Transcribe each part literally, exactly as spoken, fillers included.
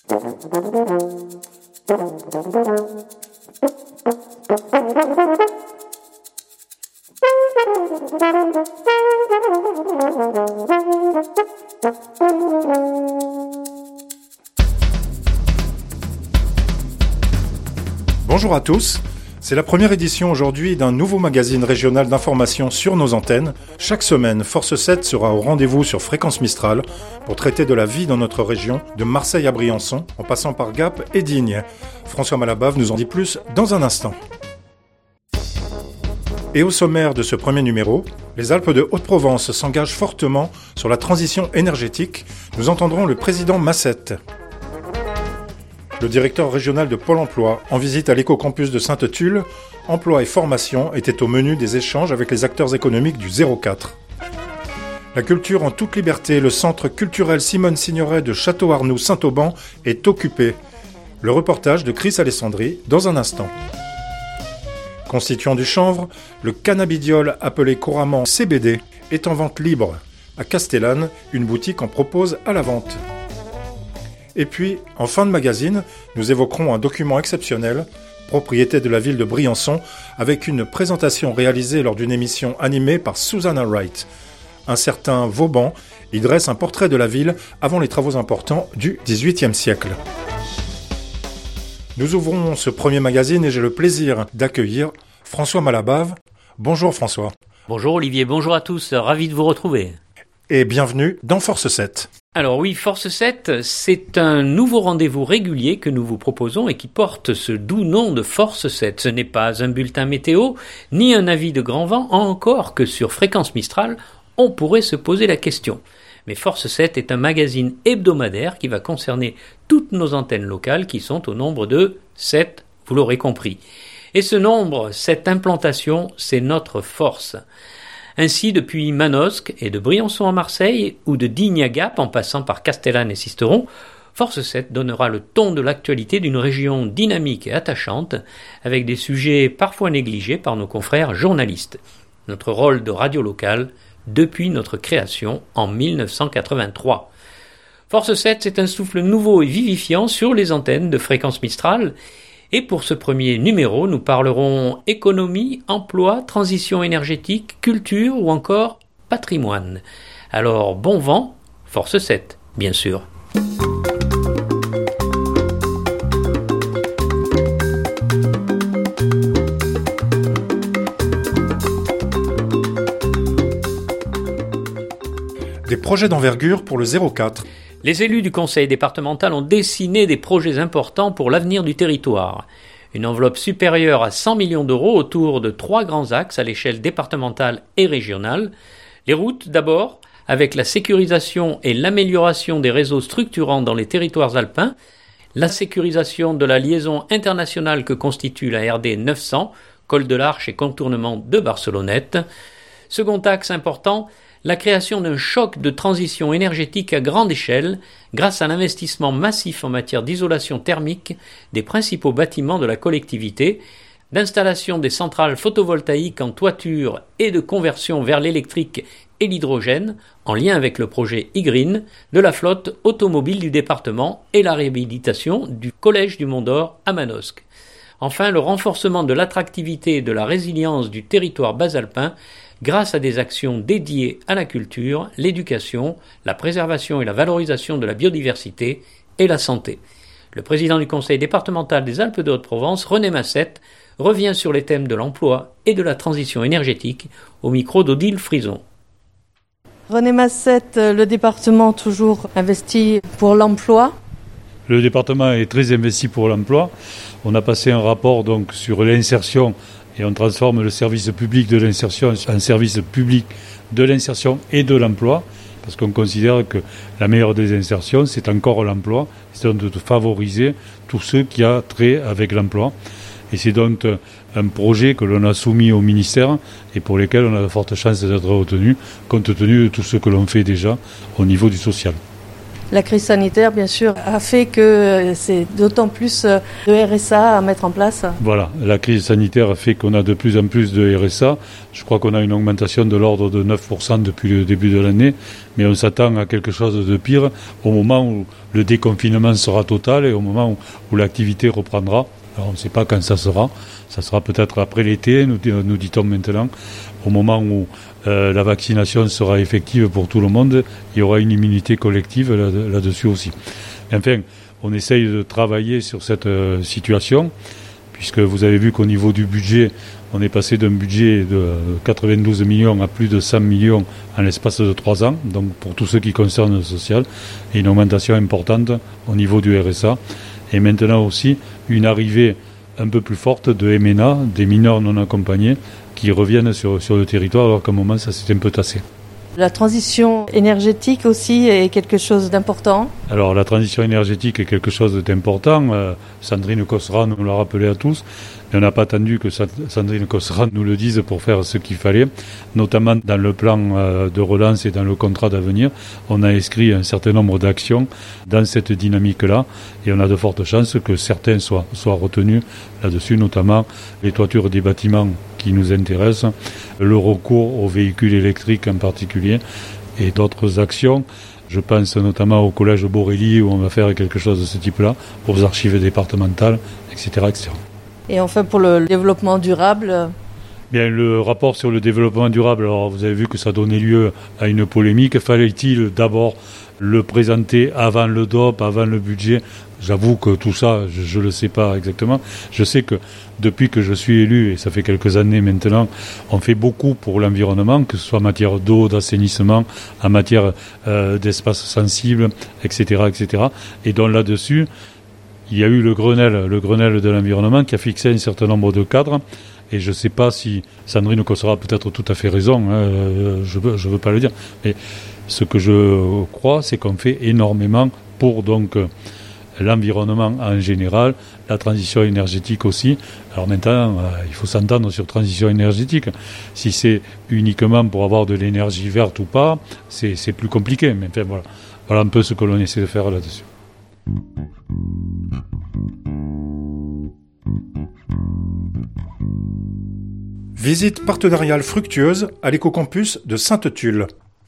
Bonjour à tous, c'est la première édition aujourd'hui d'un nouveau magazine régional d'information sur nos antennes. Chaque semaine, Force sept sera au rendez-vous sur Fréquence Mistral pour traiter de la vie dans notre région, de Marseille à Briançon, en passant par Gap et Digne. François Malabave nous en dit plus dans un instant. Et au sommaire de ce premier numéro, les Alpes de Haute-Provence s'engagent fortement sur la transition énergétique. Nous entendrons le président Massette. Le directeur régional de Pôle emploi, en visite à l'éco-campus de Sainte-Tulle, emploi et formation étaient au menu des échanges avec les acteurs économiques du zéro quatre. La culture en toute liberté, le centre culturel Simone Signoret de Château-Arnoux-Saint-Auban est occupé. Le reportage de Chris Alessandri dans un instant. Constituant du chanvre, le cannabidiol appelé couramment C B D est en vente libre. À Castellane, une boutique en propose à la vente. Et puis, en fin de magazine, nous évoquerons un document exceptionnel, propriété de la ville de Briançon, avec une présentation réalisée lors d'une émission animée par Susanna Wright. Un certain Vauban y dresse un portrait de la ville avant les travaux importants du dix-huitième siècle. Nous ouvrons ce premier magazine et j'ai le plaisir d'accueillir François Malabave. Bonjour François. Bonjour Olivier, bonjour à tous, ravi de vous retrouver. Et bienvenue dans Force sept. Alors oui, Force sept, c'est un nouveau rendez-vous régulier que nous vous proposons et qui porte ce doux nom de Force sept. Ce n'est pas un bulletin météo, ni un avis de grand vent, encore que sur Fréquence Mistral, on pourrait se poser la question. Mais Force sept est un magazine hebdomadaire qui va concerner toutes nos antennes locales qui sont au nombre de sept, vous l'aurez compris. Et ce nombre, cette implantation, c'est notre force. Ainsi, depuis Manosque et de Briançon à Marseille, ou de Digne à Gap en passant par Castellane et Sisteron, Force sept donnera le ton de l'actualité d'une région dynamique et attachante, avec des sujets parfois négligés par nos confrères journalistes. Notre rôle de radio locale depuis notre création en dix-neuf cent quatre-vingt-trois. Force sept, c'est un souffle nouveau et vivifiant sur les antennes de Fréquence Mistral. Et pour ce premier numéro, nous parlerons économie, emploi, transition énergétique, culture ou encore patrimoine. Alors bon vent, Force sept, bien sûr. Des projets d'envergure pour le zéro quatre. Les élus du conseil départemental ont dessiné des projets importants pour l'avenir du territoire. Une enveloppe supérieure à cent millions d'euros autour de trois grands axes à l'échelle départementale et régionale. Les routes d'abord, avec la sécurisation et l'amélioration des réseaux structurants dans les territoires alpins, la sécurisation de la liaison internationale que constitue la R D neuf cents, col de l'Arche et contournement de Barcelonnette. Second axe important, la création d'un choc de transition énergétique à grande échelle grâce à l'investissement massif en matière d'isolation thermique des principaux bâtiments de la collectivité, d'installation des centrales photovoltaïques en toiture et de conversion vers l'électrique et l'hydrogène en lien avec le projet e-Green de la flotte automobile du département et la réhabilitation du Collège du Mont-d'Or à Manosque. Enfin, le renforcement de l'attractivité et de la résilience du territoire basalpin grâce à des actions dédiées à la culture, l'éducation, la préservation et la valorisation de la biodiversité et la santé. Le président du conseil départemental des Alpes de Haute-Provence, René Massette, revient sur les thèmes de l'emploi et de la transition énergétique au micro d'Odile Frison. René Massette, le département toujours investi pour l'emploi. Le département est très investi pour l'emploi. On a passé un rapport donc sur l'insertion et on transforme le service public de l'insertion en service public de l'insertion et de l'emploi, parce qu'on considère que la meilleure des insertions, c'est encore l'emploi, c'est donc de favoriser tous ceux qui ont trait avec l'emploi. Et c'est donc un projet que l'on a soumis au ministère et pour lequel on a de fortes chances d'être retenu, compte tenu de tout ce que l'on fait déjà au niveau du social. La crise sanitaire, bien sûr, a fait que c'est d'autant plus de R S A à mettre en place. Voilà, la crise sanitaire a fait qu'on a de plus en plus de R S A. Je crois qu'on a une augmentation de l'ordre de neuf pour cent depuis le début de l'année, mais on s'attend à quelque chose de pire au moment où le déconfinement sera total et au moment où, où l'activité reprendra. Alors on ne sait pas quand ça sera. Ça sera peut-être après l'été, nous, nous dit-on maintenant, au moment où euh, la vaccination sera effective pour tout le monde, il y aura une immunité collective là, là-dessus aussi. Enfin, on essaye de travailler sur cette euh, situation, puisque vous avez vu qu'au niveau du budget, on est passé d'un budget de quatre-vingt-douze millions à plus de cent millions en l'espace de trois ans, donc pour tout ce qui concerne le social, et une augmentation importante au niveau du R S A, et maintenant aussi une arrivée un peu plus forte de M N A, des mineurs non accompagnés, qui reviennent sur, sur le territoire, alors qu'à un moment, ça s'est un peu tassé. La transition énergétique aussi est quelque chose d'important. Alors la transition énergétique est quelque chose d'important. Euh, Sandrine Cossera nous l'a rappelé à tous. Mais on n'a pas attendu que Sandrine Cossera nous le dise pour faire ce qu'il fallait. Notamment dans le plan euh, de relance et dans le contrat d'avenir, on a inscrit un certain nombre d'actions dans cette dynamique-là. Et on a de fortes chances que certains soient, soient retenus là-dessus, notamment les toitures des bâtiments qui nous intéressent, le recours aux véhicules électriques en particulier et d'autres actions. Je pense notamment au collège Borelli où on va faire quelque chose de ce type-là, aux archives départementales, et cetera, et cetera. Et enfin pour le développement durable. Bien, le rapport sur le développement durable, alors vous avez vu que ça donnait lieu à une polémique. Fallait-il d'abord le présenter avant le D O P, avant le budget ? J'avoue que tout ça, je ne le sais pas exactement. Je sais que depuis que je suis élu, et ça fait quelques années maintenant, on fait beaucoup pour l'environnement, que ce soit en matière d'eau, d'assainissement, en matière euh, d'espaces sensibles, et cetera, et cetera. Et donc là-dessus, il y a eu le Grenelle, le Grenelle de l'environnement qui a fixé un certain nombre de cadres. Et je ne sais pas si Sandrine Cossera a peut-être tout à fait raison, hein, je ne veux, je veux pas le dire. Mais ce que je crois, c'est qu'on fait énormément pour donc l'environnement en général, la transition énergétique aussi. Alors maintenant, euh, il faut s'entendre sur transition énergétique. Si c'est uniquement pour avoir de l'énergie verte ou pas, c'est, c'est plus compliqué. Mais enfin, voilà. Voilà un peu ce que l'on essaie de faire là-dessus. Visite partenariale fructueuse à l'écocampus de Sainte-Tulle.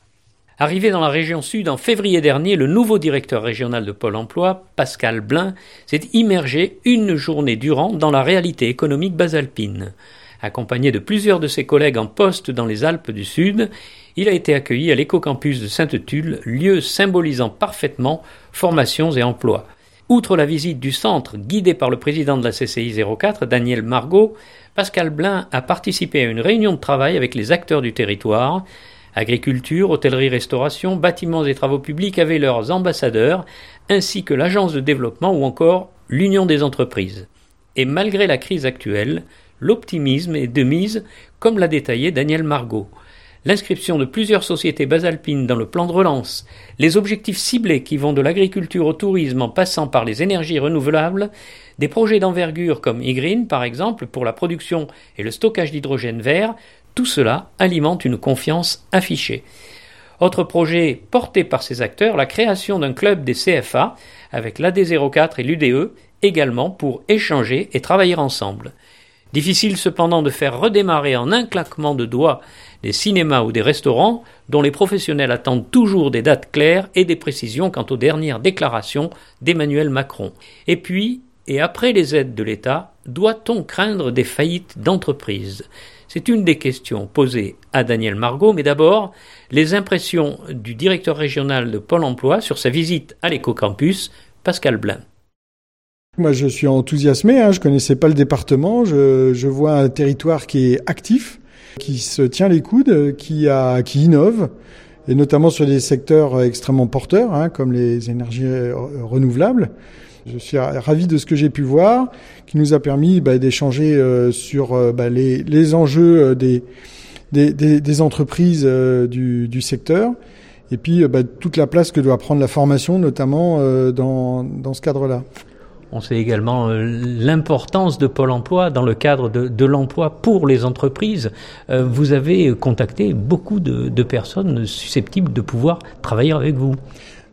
Arrivé dans la région sud en février dernier, le nouveau directeur régional de Pôle emploi, Pascal Blin, s'est immergé une journée durant dans la réalité économique basalpine. Accompagné de plusieurs de ses collègues en poste dans les Alpes du Sud, il a été accueilli à l'écocampus de Sainte-Tulle, lieu symbolisant parfaitement formations et emplois. Outre la visite du centre, guidé par le président de la C C I zéro quatre, Daniel Margot, Pascal Blin a participé à une réunion de travail avec les acteurs du territoire. Agriculture, hôtellerie-restauration, bâtiments et travaux publics avaient leurs ambassadeurs, ainsi que l'agence de développement ou encore l'Union des entreprises. Et malgré la crise actuelle, l'optimisme est de mise, comme l'a détaillé Daniel Margot. L'inscription de plusieurs sociétés basalpines dans le plan de relance, les objectifs ciblés qui vont de l'agriculture au tourisme en passant par les énergies renouvelables, des projets d'envergure comme e-Green par exemple pour la production et le stockage d'hydrogène vert, tout cela alimente une confiance affichée. Autre projet porté par ces acteurs, la création d'un club des C F A avec l'A D zéro quatre et l'U D E, également pour échanger et travailler ensemble. Difficile cependant de faire redémarrer en un claquement de doigts des cinémas ou des restaurants dont les professionnels attendent toujours des dates claires et des précisions quant aux dernières déclarations d'Emmanuel Macron. Et puis, et après les aides de l'État, doit-on craindre des faillites d'entreprises ? C'est une des questions posées à Daniel Margot, mais d'abord, les impressions du directeur régional de Pôle emploi sur sa visite à l'écocampus, Pascal Blin. Moi, je suis enthousiasmé, hein, je connaissais pas le département, je, je vois un territoire qui est actif, qui se tient les coudes, qui, a, qui innove, et notamment sur des secteurs extrêmement porteurs, hein, comme les énergies renouvelables. Je suis ravi de ce que j'ai pu voir, qui nous a permis bah, d'échanger euh, sur euh, bah, les, les enjeux des, des, des, des entreprises euh, du, du secteur, et puis euh, bah, toute la place que doit prendre la formation, notamment euh, dans, dans ce cadre-là. On sait également euh, l'importance de Pôle emploi dans le cadre de, de l'emploi pour les entreprises. Euh, vous avez contacté beaucoup de, de personnes susceptibles de pouvoir travailler avec vous.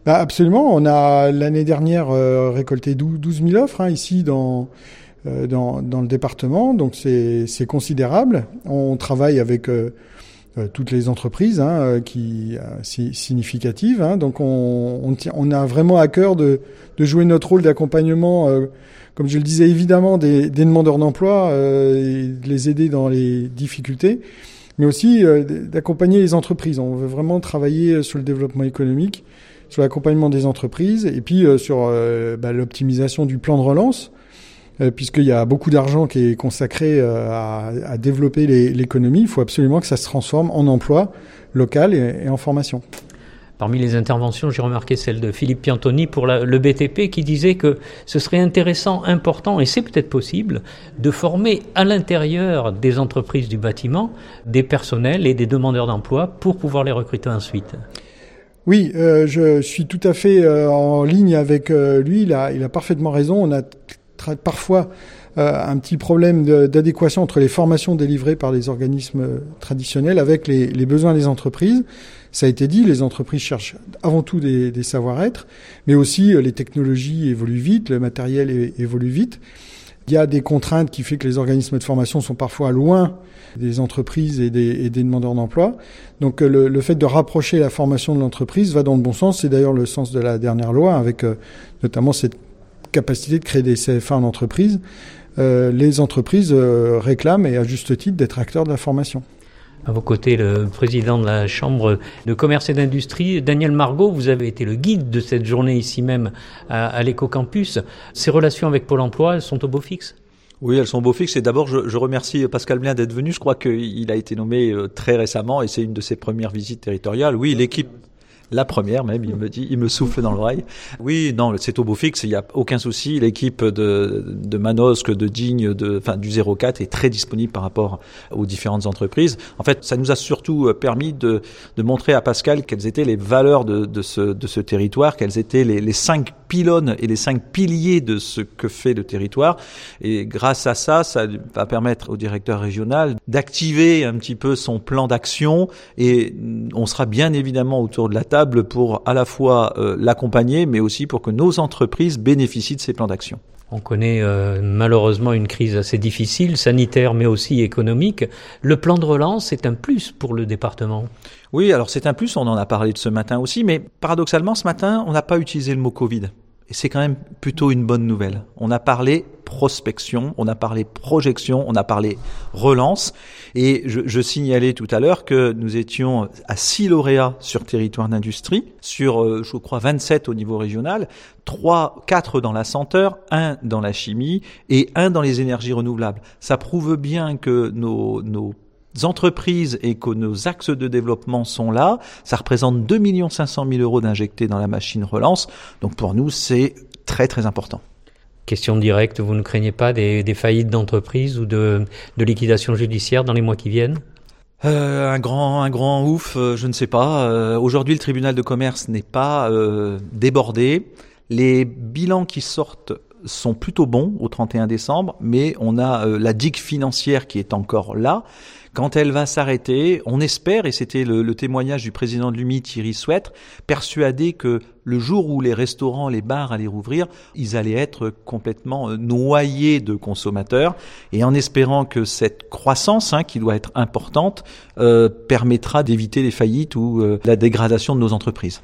Bah absolument. On a l'année dernière euh, récolté douze mille offres hein, ici dans, euh, dans dans le département, donc c'est c'est considérable. On travaille avec euh, euh, toutes les entreprises hein, qui euh, si, significatives. Hein, donc on on, tient, on a vraiment à cœur de de jouer notre rôle d'accompagnement, euh, comme je le disais évidemment des, des demandeurs d'emploi euh, et de les aider dans les difficultés, mais aussi euh, d'accompagner les entreprises. On veut vraiment travailler sur le développement économique, sur l'accompagnement des entreprises et puis euh, sur euh, bah, l'optimisation du plan de relance, euh, puisqu'il y a beaucoup d'argent qui est consacré euh, à, à développer les, l'économie. Il faut absolument que ça se transforme en emploi local et, et en formation. Parmi les interventions, j'ai remarqué celle de Philippe Piantoni pour la, le B T P qui disait que ce serait intéressant, important, et c'est peut-être possible, de former à l'intérieur des entreprises du bâtiment des personnels et des demandeurs d'emploi pour pouvoir les recruter ensuite. Oui, euh, je suis tout à fait euh, en ligne avec euh, lui. Il a, il a parfaitement raison. On a tra- parfois euh, un petit problème de, d'adéquation entre les formations délivrées par les organismes traditionnels avec les, les besoins des entreprises. Ça a été dit, les entreprises cherchent avant tout des, des savoir-être, mais aussi euh, les technologies évoluent vite, le matériel é- évolue vite. Il y a des contraintes qui font que les organismes de formation sont parfois loin des entreprises et des, et des demandeurs d'emploi. Donc le, le fait de rapprocher la formation de l'entreprise va dans le bon sens. C'est d'ailleurs le sens de la dernière loi, avec euh, notamment cette capacité de créer des C F A en entreprise. Euh, les entreprises euh, réclament, et à juste titre, d'être acteurs de la formation. À vos côtés, le président de la Chambre de commerce et d'industrie, Daniel Margot, vous avez été le guide de cette journée ici même à, à l'Éco-Campus. Ces relations avec Pôle emploi, elles sont au beau fixe ? Oui, elles sont beau fixe. Et d'abord, je, je remercie Pascal Blin d'être venu. Je crois qu'il a été nommé très récemment et c'est une de ses premières visites territoriales. Oui, l'équipe... La première même, il me dit, il me souffle dans l'oreille. Oui, non, c'est au beau fixe, il n'y a aucun souci. L'équipe de, de Manosque, de Digne, de, enfin, du zéro quatre est très disponible par rapport aux différentes entreprises. En fait, ça nous a surtout permis de, de montrer à Pascal quelles étaient les valeurs de, de ce, de ce territoire, quels étaient les, les cinq pylônes et les cinq piliers de ce que fait le territoire. Et grâce à ça, ça va permettre au directeur régional d'activer un petit peu son plan d'action et on sera bien évidemment autour de la table pour à la fois euh, l'accompagner, mais aussi pour que nos entreprises bénéficient de ces plans d'action. On connaît euh, malheureusement une crise assez difficile, sanitaire mais aussi économique. Le plan de relance est un plus pour le département. Oui, alors c'est un plus, on en a parlé de ce matin aussi, mais paradoxalement ce matin, on n'a pas utilisé le mot Covid. Et c'est quand même plutôt une bonne nouvelle. On a parlé prospection, on a parlé projection, on a parlé relance. Et je, je signalais tout à l'heure que nous étions à six lauréats sur territoire d'industrie, sur, euh, je crois, vingt-sept au niveau régional, trois, quatre dans la senteur, un dans la chimie et un dans les énergies renouvelables. Ça prouve bien que nos, nos entreprises et que nos axes de développement sont là. Ça représente deux millions cinq cent mille euros d'injectés dans la machine relance. Donc pour nous, c'est très très important. Question directe, vous ne craignez pas des, des faillites d'entreprises ou de, de liquidation judiciaire dans les mois qui viennent ? Euh, un grand, un grand ouf, euh, je ne sais pas. Euh, aujourd'hui, le tribunal de commerce n'est pas euh, débordé. Les bilans qui sortent sont plutôt bons au trente et un décembre, mais on a euh, la digue financière qui est encore là. Quand elle va s'arrêter, on espère, et c'était le, le témoignage du président de l'U M I, Thierry Souêtre, persuadé que le jour où les restaurants, les bars allaient rouvrir, ils allaient être complètement noyés de consommateurs. Et en espérant que cette croissance, hein, qui doit être importante, euh, permettra d'éviter les faillites ou euh, la dégradation de nos entreprises.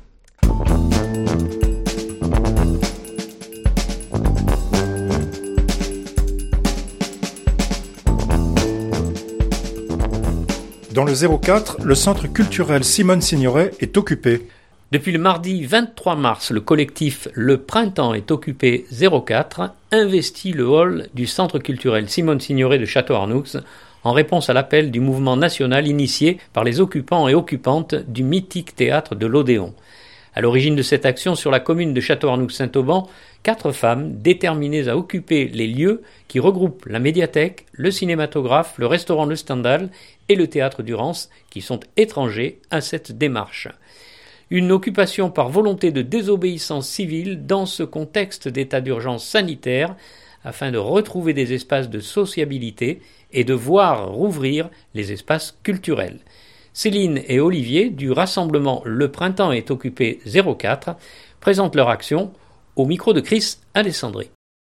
Dans le zéro quatre, le centre culturel Simone Signoret est occupé. Depuis le mardi vingt-trois mars, le collectif Le Printemps est occupé zéro quatre investit le hall du centre culturel Simone Signoret de Château-Arnoux en réponse à l'appel du mouvement national initié par les occupants et occupantes du mythique théâtre de l'Odéon. À l'origine de cette action sur la commune de Château-Arnoux-Saint-Auban, quatre femmes déterminées à occuper les lieux qui regroupent la médiathèque, le cinématographe, le restaurant Le Stendhal et le théâtre Durance, qui sont étrangers à cette démarche. Une occupation par volonté de désobéissance civile dans ce contexte d'état d'urgence sanitaire, afin de retrouver des espaces de sociabilité et de voir rouvrir les espaces culturels. Céline et Olivier du rassemblement Le Printemps est occupé zéro quatre présentent leur action au micro de Chris Alessandri.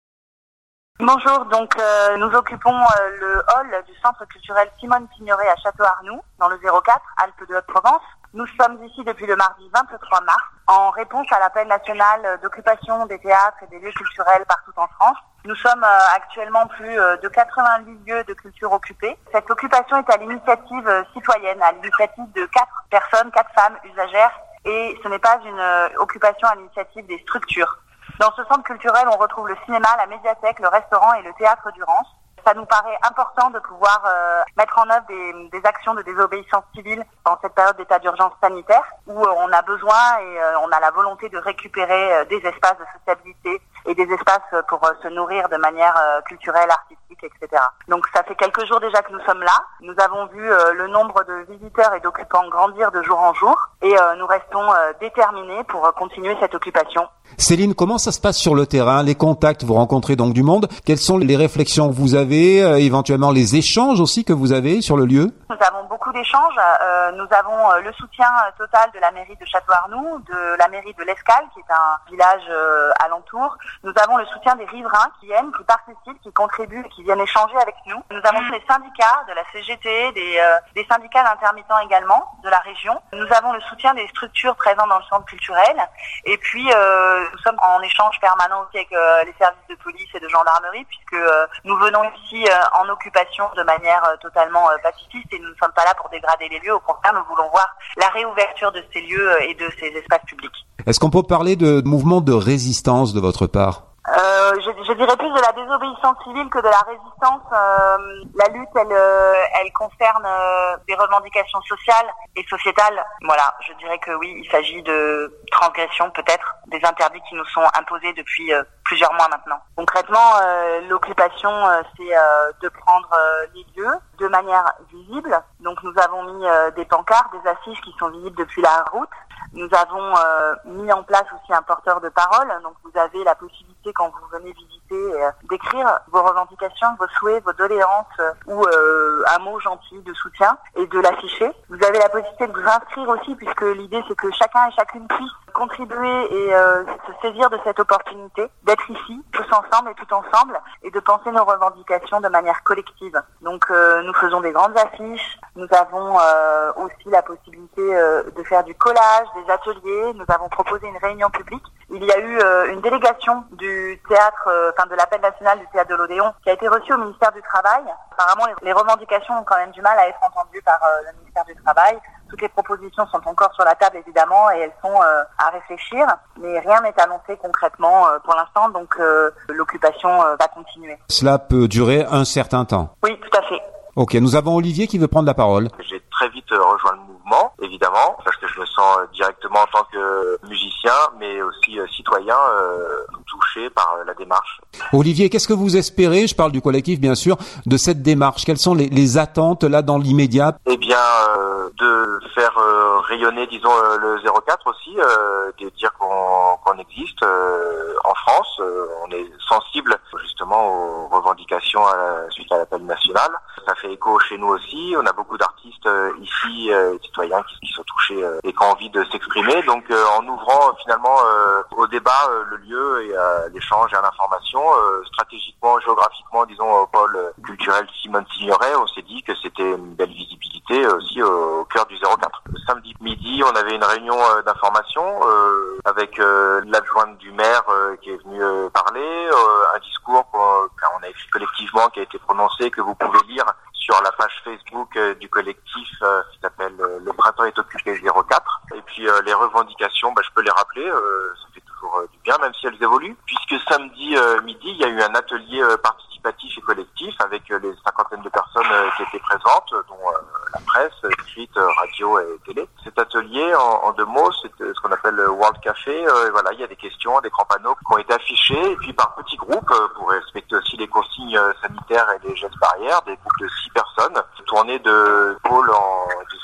Bonjour, donc euh, nous occupons euh, le hall du centre culturel Simone Signoret à Château-Arnoux, dans le zéro quatre, Alpes de Haute-Provence. Nous sommes ici depuis le mardi vingt-trois mars, en réponse à l'appel national d'occupation des théâtres et des lieux culturels partout en France. Nous sommes euh, actuellement plus euh, de quatre-vingt-huit lieux de culture occupés. Cette occupation est à l'initiative euh, citoyenne, à l'initiative de quatre personnes, quatre femmes usagères, et ce n'est pas une euh, occupation à l'initiative des structures. Dans ce centre culturel, on retrouve le cinéma, la médiathèque, le restaurant et le théâtre du Rance. Ça nous paraît important de pouvoir euh, mettre en œuvre des, des actions de désobéissance civile dans cette période d'état d'urgence sanitaire où euh, on a besoin et euh, on a la volonté de récupérer euh, des espaces de sociabilité et des espaces pour euh, se nourrir de manière euh, culturelle, artistique, et cetera. Donc ça fait quelques jours déjà que nous sommes là. Nous avons vu euh, le nombre de visiteurs et d'occupants grandir de jour en jour et euh, nous restons euh, déterminés pour euh, continuer cette occupation. Céline, comment ça se passe sur le terrain? Les contacts, vous rencontrez donc du monde. Quelles sont les réflexions que vous avez, euh, éventuellement les échanges aussi que vous avez sur le lieu? Nous avons beaucoup d'échanges. Euh, nous avons euh, le soutien total de la mairie de Château-Arnoux, de la mairie de l'Escale, qui est un village euh, alentour. Nous avons le soutien des riverains qui viennent, qui participent, qui contribuent, qui viennent échanger avec nous. Nous avons les syndicats de la C G T, des, euh, des syndicats d'intermittents également de la région. Nous avons le soutien des structures présentes dans le centre culturel. Et puis, euh, nous sommes en échange permanent aussi avec euh, les services de police et de gendarmerie, puisque euh, nous venons ici euh, en occupation de manière euh, totalement euh, pacifiste et nous ne sommes pas là pour dégrader les lieux. Au contraire, nous voulons voir la réouverture de ces lieux et de ces espaces publics. Est-ce qu'on peut parler de mouvement de résistance de votre part? Euh, je, je dirais plus de la désobéissance civile que de la résistance. Euh, la lutte, elle, euh, elle concerne euh, des revendications sociales et sociétales. Voilà, je dirais que oui, il s'agit de transgression peut-être des interdits qui nous sont imposés depuis euh, plusieurs mois maintenant. Concrètement, euh, l'occupation, euh, c'est euh, de prendre euh, les lieux de manière visible. Donc nous avons mis euh, des pancartes, des affiches qui sont visibles depuis la route. Nous avons euh, mis en place aussi un porteur de parole. Donc vous avez la possibilité, quand vous venez visiter, euh, d'écrire vos revendications, vos souhaits, vos doléances euh, ou euh, un mot gentil de soutien et de l'afficher. Vous avez la possibilité de vous inscrire aussi, puisque l'idée c'est que chacun et chacune puisse contribuer et euh, se saisir de cette opportunité d'être ici, tous ensemble et tout ensemble, et de penser nos revendications de manière collective. Donc euh, nous faisons des grandes affiches, nous avons euh, aussi la possibilité euh, de faire du collage, des ateliers, nous avons proposé une réunion publique. Il y a eu euh, une délégation du théâtre, euh, enfin de l'appel national du théâtre de l'Odéon qui a été reçue au ministère du Travail. Apparemment les, les revendications ont quand même du mal à être entendues par euh, le ministère du Travail. Toutes les propositions sont encore sur la table évidemment et elles sont euh, à réfléchir, mais rien n'est annoncé concrètement euh, pour l'instant, donc euh, l'occupation euh, va continuer. Cela peut durer un certain temps. Oui, tout à fait. Ok, nous avons Olivier qui veut prendre la parole. J'ai très vite rejoint le mouvement, évidemment, parce que je me sens directement en tant que musicien, mais aussi citoyen, euh, touché par la démarche. Olivier, qu'est-ce que vous espérez, je parle du collectif bien sûr, de cette démarche? Quelles sont les, les attentes là dans l'immédiat? Eh bien, euh, de faire euh, rayonner, disons, euh, le zéro quatre aussi, euh, de dire qu'on, qu'on existe euh, en France. Euh, on est sensible justement aux revendications à la, suite à l'appel national. Ça fait écho chez nous aussi. On a beaucoup d'artistes euh, ici, euh, citoyens qui, qui sont touchés euh, et qui ont envie de s'exprimer. Donc, euh, en ouvrant euh, finalement euh, au débat euh, le lieu et à l'échange et à l'information, euh, stratégiquement, géographiquement, disons au pôle culturel Simone Signoret, on s'est dit que c'était une belle visibilité aussi euh, au cœur du zéro quatre. Le samedi midi, on avait une réunion euh, d'information euh, avec euh, l'adjointe du maire euh, qui est venue euh, parler, euh, un discours qu'on, qu'on a écrit collectivement qui a été prononcé, que vous pouvez lire sur la page Facebook euh, du collectif euh, qui s'appelle euh, Le Printemps est occupé zéro quatre. Et puis euh, les revendications, bah, je peux les rappeler, euh, ça fait toujours euh, du bien, même si elles évoluent. Puisque samedi euh, midi, il y a eu un atelier euh, participatif et collectif avec euh, les cinquantaines de personnes euh, qui étaient présentes, dont euh, la presse, écrite, euh, radio et télé. Cet atelier, en, en deux mots, c'est euh, ce qu'on appelle le World Café. Euh, voilà, il y a des questions, des grands panneaux qui ont été affichés, et puis par petits groupes, euh, pour respecter aussi les consignes euh, sanitaires et les gestes barrières, des groupes de six personnes, tournés de pôle en, de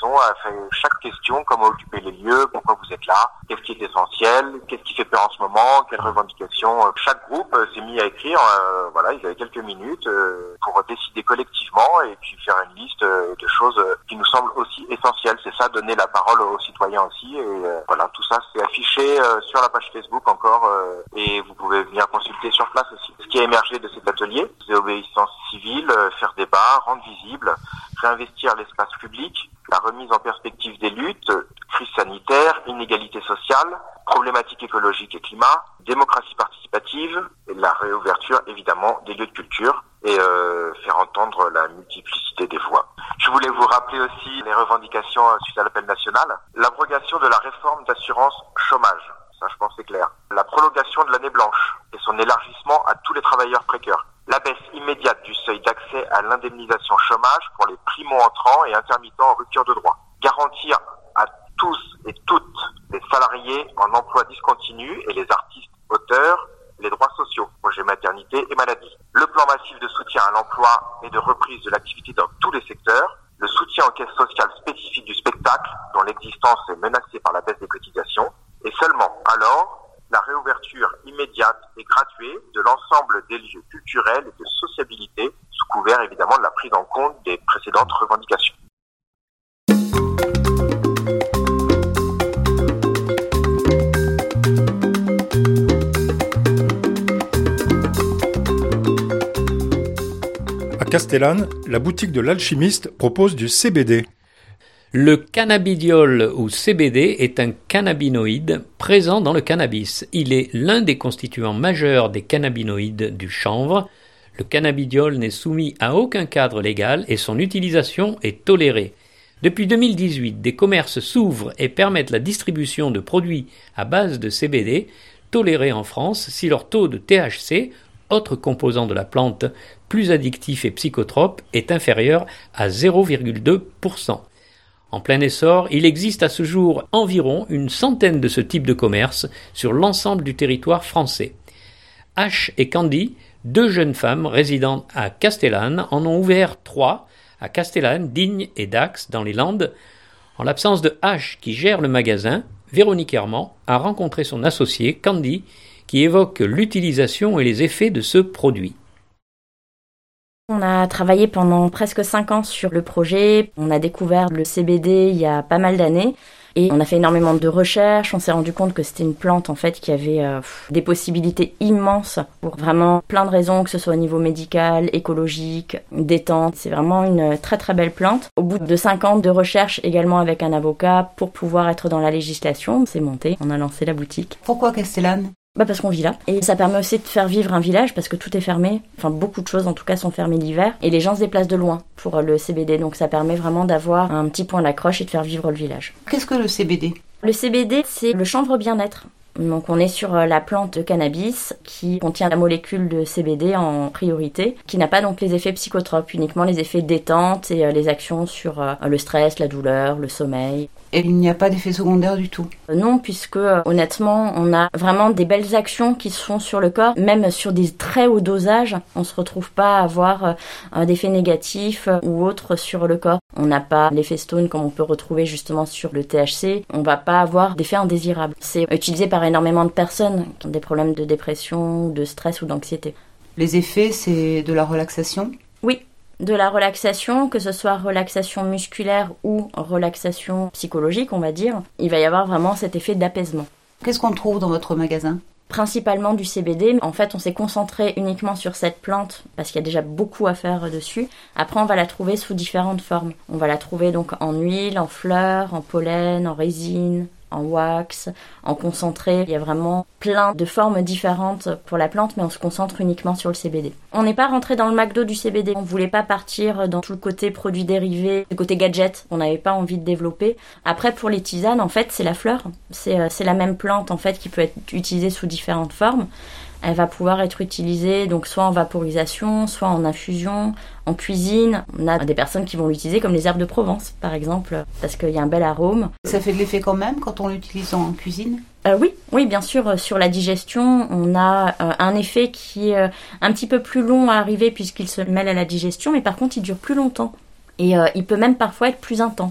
maison a fait chaque question, comment occuper les lieux, pourquoi vous êtes là, qu'est-ce qui est essentiel, qu'est-ce qui fait peur en ce moment, quelles revendications. Chaque groupe s'est mis à écrire, euh, voilà, ils avaient quelques minutes euh, pour décider collectivement et puis faire une liste euh, de choses qui nous semblent aussi essentielles. C'est ça, donner la parole aux citoyens aussi. Et euh, voilà, tout ça c'est affiché euh, sur la page Facebook encore euh, et vous pouvez venir consulter sur place aussi. Ce qui a émergé de cet atelier, c'est obéissance civile, euh, faire débat, rendre visible, réinvestir l'espace public, la remise en perspective des luttes, crise sanitaire, inégalité sociale, problématiques écologiques et climat, démocratie participative, et la réouverture évidemment des lieux de culture et euh, faire entendre la multiplicité des voix. Je voulais vous rappeler aussi les revendications suite à l'appel national, l'abrogation de la réforme d'assurance chômage, ça je pense c'est clair, la prolongation de l'année blanche et son élargissement à tous les travailleurs précaires, la baisse immédiate du seuil d'accès à l'indemnisation chômage pour les primo-entrants et intermittents en rupture de droit, garantir à tous et toutes les salariés en emploi discontinu et les artistes auteurs les droits sociaux, congés maternité et maladie. Le plan massif de soutien à l'emploi et de reprise de l'activité dans tous les secteurs, le soutien aux caisses sociales spécifiques du spectacle dont l'existence est menacée par la baisse des cotisations, et seulement alors la réouverture immédiate et graduée de l'ensemble des lieux culturels et de sociabilité sous couvert évidemment de la prise en compte des précédentes revendications. À Castellane, la boutique de l'alchimiste propose du C B D. Le cannabidiol ou C B D est un cannabinoïde présent dans le cannabis. Il est l'un des constituants majeurs des cannabinoïdes du chanvre. Le cannabidiol n'est soumis à aucun cadre légal et son utilisation est tolérée. Depuis deux mille dix-huit, des commerces s'ouvrent et permettent la distribution de produits à base de C B D, tolérés en France si leur taux de T H C, autre composant de la plante plus addictif et psychotrope, est inférieur à zéro virgule deux pour cent. En plein essor, il existe à ce jour environ une centaine de ce type de commerce sur l'ensemble du territoire français. H et Candy, deux jeunes femmes résidant à Castellane, en ont ouvert trois, à Castellane, Digne et Dax, dans les Landes. En l'absence de H qui gère le magasin, Véronique Herman a rencontré son associé, Candy, qui évoque l'utilisation et les effets de ce produit. On a travaillé pendant presque cinq ans sur le projet. On a découvert le C B D il y a pas mal d'années. Et on a fait énormément de recherches. On s'est rendu compte que c'était une plante en fait qui avait euh, des possibilités immenses pour vraiment plein de raisons, que ce soit au niveau médical, écologique, détente. C'est vraiment une très très belle plante. Au bout de cinq ans de recherche également avec un avocat pour pouvoir être dans la législation, c'est monté. On a lancé la boutique. Pourquoi Castellane ? Bah parce qu'on vit là. Et ça permet aussi de faire vivre un village parce que tout est fermé. Enfin, beaucoup de choses en tout cas sont fermées l'hiver. Et les gens se déplacent de loin pour le C B D. Donc ça permet vraiment d'avoir un petit point d'accroche et de faire vivre le village. Qu'est-ce que le C B D ? Le C B D, c'est le chanvre bien-être. Donc on est sur la plante de cannabis qui contient la molécule de C B D en priorité, qui n'a pas donc les effets psychotropes, uniquement les effets détente et les actions sur le stress, la douleur, le sommeil. Et il n'y a pas d'effet secondaire du tout ? Non, puisque honnêtement, on a vraiment des belles actions qui se font sur le corps, même sur des très hauts dosages. On se retrouve pas à avoir euh, d'effets négatifs ou autres sur le corps. On n'a pas l'effet stone comme on peut retrouver justement sur le T H C. On va pas avoir d'effets indésirables. C'est utilisé par énormément de personnes qui ont des problèmes de dépression, de stress ou d'anxiété. Les effets, c'est de la relaxation ? Oui. De la relaxation, que ce soit relaxation musculaire ou relaxation psychologique, on va dire, il va y avoir vraiment cet effet d'apaisement. Qu'est-ce qu'on trouve dans votre magasin ? Principalement du C B D. En fait, on s'est concentré uniquement sur cette plante parce qu'il y a déjà beaucoup à faire dessus. Après, on va la trouver sous différentes formes. On va la trouver donc en huile, en fleurs, en pollen, en résine, en wax, en concentré. Il y a vraiment plein de formes différentes pour la plante, mais on se concentre uniquement sur le C B D. On n'est pas rentré dans le McDo du C B D. On voulait pas partir dans tout le côté produits dérivés, le côté gadget qu'on n'avait pas envie de développer. Après, pour les tisanes, en fait, c'est la fleur. C'est, euh, c'est la même plante, en fait, qui peut être utilisée sous différentes formes. Elle va pouvoir être utilisée donc soit en vaporisation, soit en infusion, en cuisine. On a des personnes qui vont l'utiliser comme les herbes de Provence, par exemple, parce qu'il y a un bel arôme. Ça fait de l'effet quand même quand on l'utilise en cuisine ? euh, Oui, oui, bien sûr. Sur la digestion, on a euh, un effet qui est euh, un petit peu plus long à arriver puisqu'il se mêle à la digestion, mais par contre, il dure plus longtemps. Et euh, il peut même parfois être plus intense.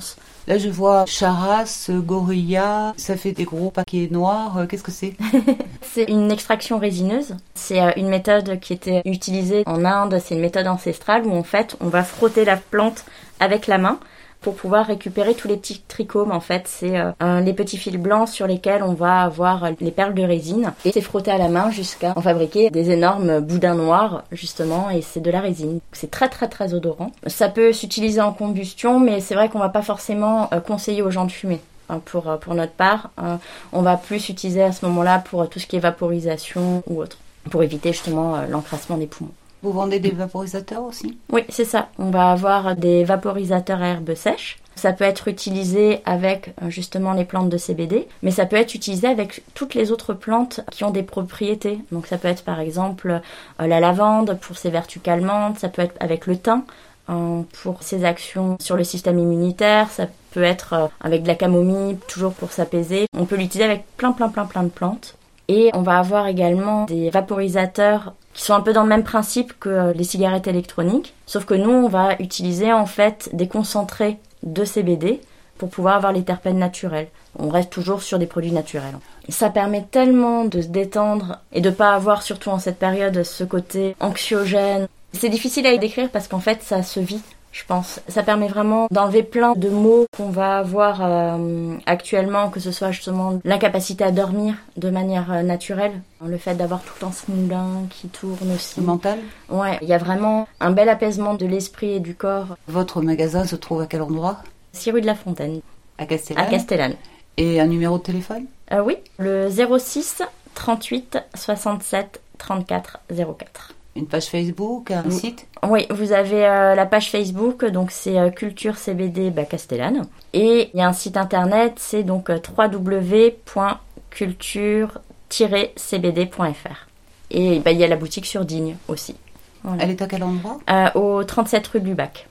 Là, je vois Charas, Gorilla, ça fait des gros paquets noirs. Qu'est-ce que c'est? C'est une extraction résineuse. C'est une méthode qui était utilisée en Inde. C'est une méthode ancestrale où en fait, on va frotter la plante avec la main pour pouvoir récupérer tous les petits trichomes. En fait, c'est euh, les petits fils blancs sur lesquels on va avoir les perles de résine. Et c'est frotté à la main jusqu'à en fabriquer des énormes boudins noirs, justement, et c'est de la résine. C'est très très très odorant. Ça peut s'utiliser en combustion, mais c'est vrai qu'on va pas forcément euh, conseiller aux gens de fumer. Pour, pour notre part, euh, on va plus utiliser à ce moment-là pour tout ce qui est vaporisation ou autre, pour éviter justement euh, l'encrassement des poumons. Vous vendez des vaporisateurs aussi? Oui, c'est ça. On va avoir des vaporisateurs à herbes sèches. Ça peut être utilisé avec justement les plantes de C B D, mais ça peut être utilisé avec toutes les autres plantes qui ont des propriétés. Donc ça peut être par exemple euh, la lavande pour ses vertus calmantes, ça peut être avec le thym euh, pour ses actions sur le système immunitaire, ça peut être euh, avec de la camomille, toujours pour s'apaiser. On peut l'utiliser avec plein plein plein plein de plantes. Et on va avoir également des vaporisateurs qui sont un peu dans le même principe que les cigarettes électroniques, sauf que nous, on va utiliser en fait des concentrés de C B D pour pouvoir avoir les terpènes naturels. On reste toujours sur des produits naturels. Ça permet tellement de se détendre et de pas avoir, surtout en cette période, ce côté anxiogène. C'est difficile à décrire parce qu'en fait, ça se vit. Je pense. Ça permet vraiment d'enlever plein de maux qu'on va avoir euh, actuellement, que ce soit justement l'incapacité à dormir de manière euh, naturelle, le fait d'avoir tout le temps ce moulin qui tourne aussi. Le mental? Ouais, il y a vraiment un bel apaisement de l'esprit et du corps. Votre magasin se trouve à quel endroit? six rue de la Fontaine. À Castellane? À Castellane. Et un numéro de téléphone? euh, Oui, le zéro six trente-huit soixante-sept trente-quatre zéro quatre. Une page Facebook, un oui. site? Oui, vous avez euh, la page Facebook, donc c'est euh, Culture C B D bah, Castellane. Et il y a un site internet, c'est donc euh, w w w point culture tiret c b d point f r. Et bah, il y a la boutique sur Digne aussi. Voilà. Elle est à quel endroit? euh, Au trente-sept rue du Bac.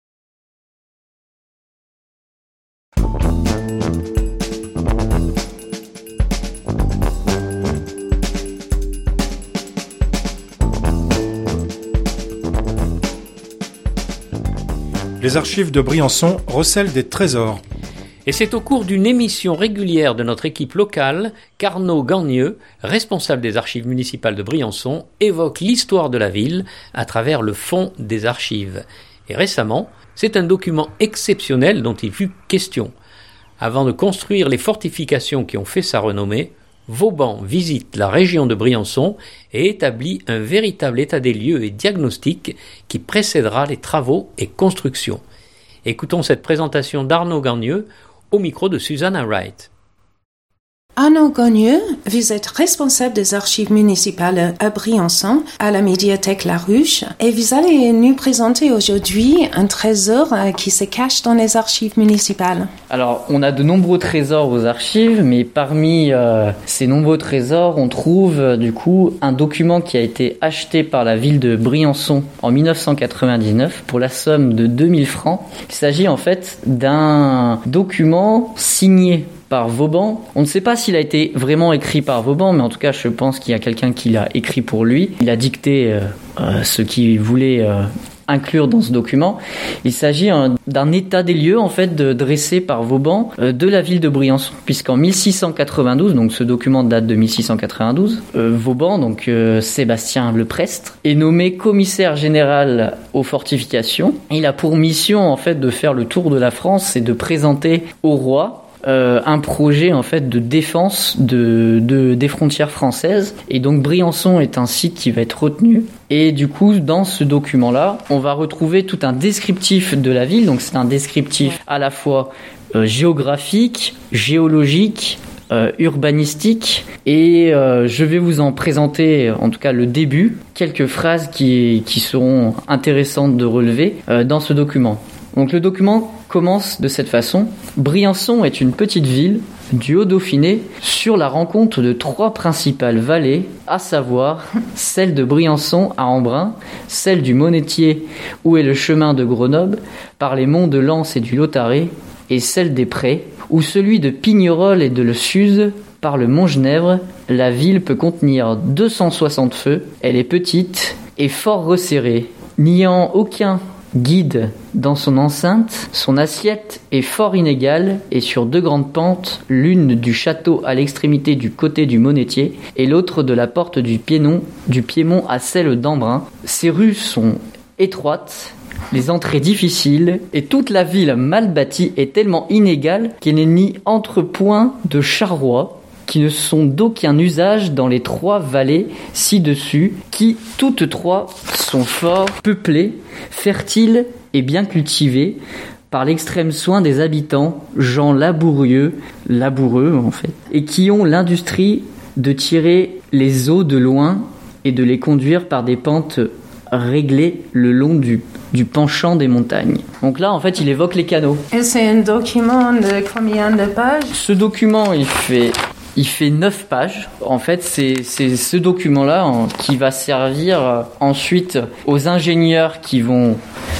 Les archives de Briançon recèlent des trésors. Et c'est au cours d'une émission régulière de notre équipe locale qu'Arnaud Gagneux, responsable des archives municipales de Briançon, évoque l'histoire de la ville à travers le fonds des archives. Et récemment, c'est un document exceptionnel dont il fut question. Avant de construire les fortifications qui ont fait sa renommée, Vauban visite la région de Briançon et établit un véritable état des lieux et diagnostic qui précédera les travaux et constructions. Écoutons cette présentation d'Arnaud Gagneux au micro de Susanna Wright. Arnaud Gagneux, vous êtes responsable des archives municipales à Briançon, à la médiathèque La Ruche, et vous allez nous présenter aujourd'hui un trésor qui se cache dans les archives municipales. Alors, on a de nombreux trésors aux archives, mais parmi euh, ces nombreux trésors, on trouve euh, du coup un document qui a été acheté par la ville de Briançon en dix-neuf cent quatre-vingt-dix-neuf pour la somme de deux mille francs. Il s'agit en fait d'un document signé par Vauban. On ne sait pas s'il a été vraiment écrit par Vauban, mais en tout cas, je pense qu'il y a quelqu'un qui l'a écrit pour lui. Il a dicté euh, euh, ce qu'il voulait euh, inclure dans ce document. Il s'agit euh, d'un état des lieux, en fait, de, dressé par Vauban euh, de la ville de Briançon, puisqu'en mille six cent quatre-vingt-douze, donc ce document date de mille six cent quatre-vingt-douze, euh, Vauban, donc euh, Sébastien Leprestre, est nommé commissaire général aux fortifications. Il a pour mission, en fait, de faire le tour de la France et de présenter au roi Euh, un projet en fait de défense de, de des frontières françaises, et donc Briançon est un site qui va être retenu. Et du coup, dans ce document-là, on va retrouver tout un descriptif de la ville. Donc c'est un descriptif à la fois euh, géographique, géologique, euh, urbanistique, et euh, je vais vous en présenter en tout cas le début, quelques phrases qui qui seront intéressantes de relever euh, dans ce document. Donc le document commence de cette façon. Briançon est une petite ville du Haut-Dauphiné sur la rencontre de trois principales vallées, à savoir celle de Briançon à Embrun, celle du Monetier où est le chemin de Grenoble, par les monts de Lens et du Lautaret, et celle des Prés, où celui de Pignerol et de Le Suze, par le mont Genèvre. La ville peut contenir deux cent soixante feux, elle est petite et fort resserrée, n'ayant aucun guide dans son enceinte. Son assiette est fort inégale et sur deux grandes pentes, l'une du château à l'extrémité du côté du Monetier et l'autre de la porte du Piémont, du Piémont à celle d'Embrun. Ces rues sont étroites, les entrées difficiles et toute la ville mal bâtie est tellement inégale qu'elle n'est ni entrepoint de charrois qui ne sont d'aucun usage dans les trois vallées ci-dessus, qui toutes trois sont fort peuplées, fertiles et bien cultivées par l'extrême soin des habitants, gens laboureux, laboureux en fait, et qui ont l'industrie de tirer les eaux de loin et de les conduire par des pentes réglées le long du, du penchant des montagnes. Donc là, en fait, il évoque les canaux. Et c'est un document de combien de pages ? Ce document, il fait... Il fait neuf pages. En fait, c'est, c'est ce document-là hein, qui va servir euh, ensuite aux ingénieurs qui vont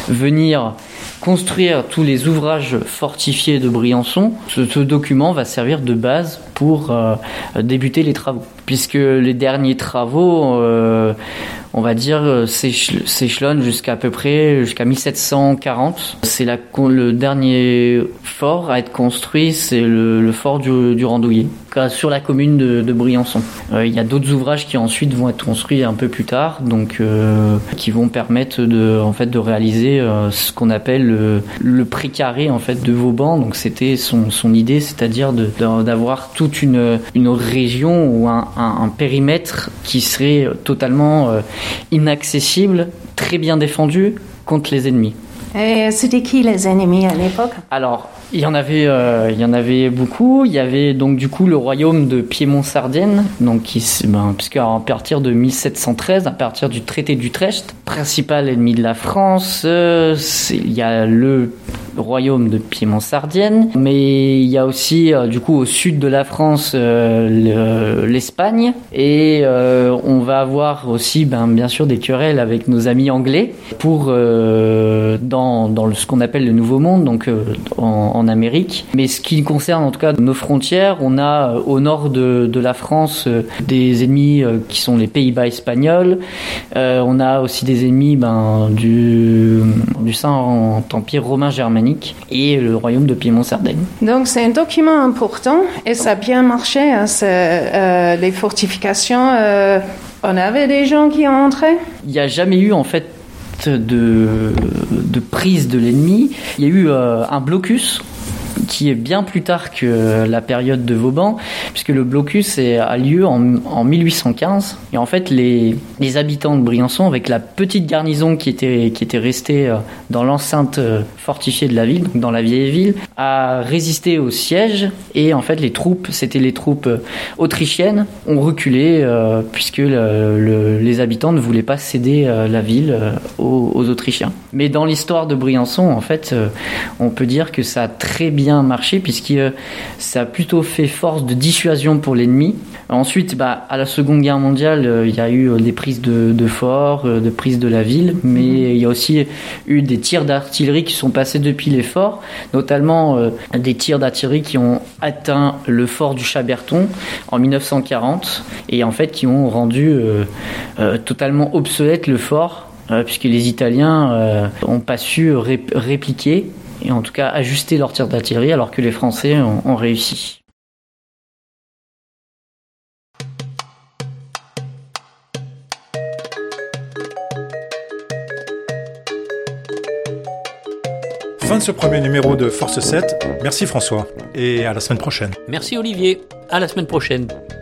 venir construire tous les ouvrages fortifiés de Briançon. Ce, ce document va servir de base pour euh, débuter les travaux. Puisque les derniers travaux, euh, on va dire, s'échelonnent s'échelonne jusqu'à peu près jusqu'à mille sept cent quarante. C'est la, le dernier fort à être construit, c'est le, le fort du, du Randouillet, sur la commune de, de Briançon. Euh, il y a d'autres ouvrages qui ensuite vont être construits un peu plus tard, donc euh, qui vont permettre de, en fait, de réaliser euh, ce qu'on appelle le, le précaré en fait de Vauban. Donc c'était son, son idée, c'est-à-dire de, de, d'avoir toute une, une région ou un, un, un périmètre qui serait totalement euh, inaccessible, très bien défendu contre les ennemis. Et c'était qui les ennemis à l'époque ? Alors, il y en avait, euh, il y en avait beaucoup. Il y avait donc du coup le royaume de Piémont-Sardaigne, donc qui, ben, puisque à partir de mille sept cent treize, à partir du traité d'Utrecht, principal ennemi de la France, euh, il y a le royaume de Piémont-Sardaigne, mais il y a aussi euh, du coup au sud de la France euh, le, l'Espagne, et euh, on va avoir aussi ben, bien sûr des querelles avec nos amis anglais pour euh, dans, dans le, ce qu'on appelle le Nouveau Monde, donc euh, en, en Amérique. Mais ce qui concerne en tout cas nos frontières, on a euh, au nord de, de la France euh, des ennemis euh, qui sont les Pays-Bas espagnols, euh, on a aussi des ennemis ben, du, du Saint-Empire romain germanique et le royaume de Piémont-Sardaigne. Donc c'est un document important et ça a bien marché, hein, c'est, euh, les fortifications, euh, on avait des gens qui ont entré ? Il n'y a jamais eu en fait de, de prise de l'ennemi. Il y a eu euh, un blocus qui est bien plus tard que la période de Vauban, puisque le blocus est, a lieu en, en mille huit cent quinze. Et en fait, les, les habitants de Briançon, avec la petite garnison qui était, qui était restée dans l'enceinte fortifiée de la ville, donc dans la vieille ville, a résisté au siège. Et en fait, les troupes, c'était les troupes autrichiennes, ont reculé, euh, puisque le, le, les habitants ne voulaient pas céder euh, la ville euh, aux, aux Autrichiens. Mais dans l'histoire de Briançon, en fait, euh, on peut dire que ça a très bien marché, puisque ça a plutôt fait force de dissuasion pour l'ennemi. Ensuite, bah, à la Seconde Guerre mondiale, euh, il y a eu des prises de, de forts, euh, de prises de la ville, mais mmh. il y a aussi eu des tirs d'artillerie qui sont passés depuis les forts, notamment euh, des tirs d'artillerie qui ont atteint le fort du Chaberton en mille neuf cent quarante, et en fait qui ont rendu euh, euh, totalement obsolète le fort, euh, puisque les Italiens n'ont euh, pas su ré- répliquer, et en tout cas ajuster leurs tirs d'artillerie, alors que les Français ont, ont réussi. Fin de ce premier numéro de Force sept. Merci François, et à la semaine prochaine. Merci Olivier, à la semaine prochaine.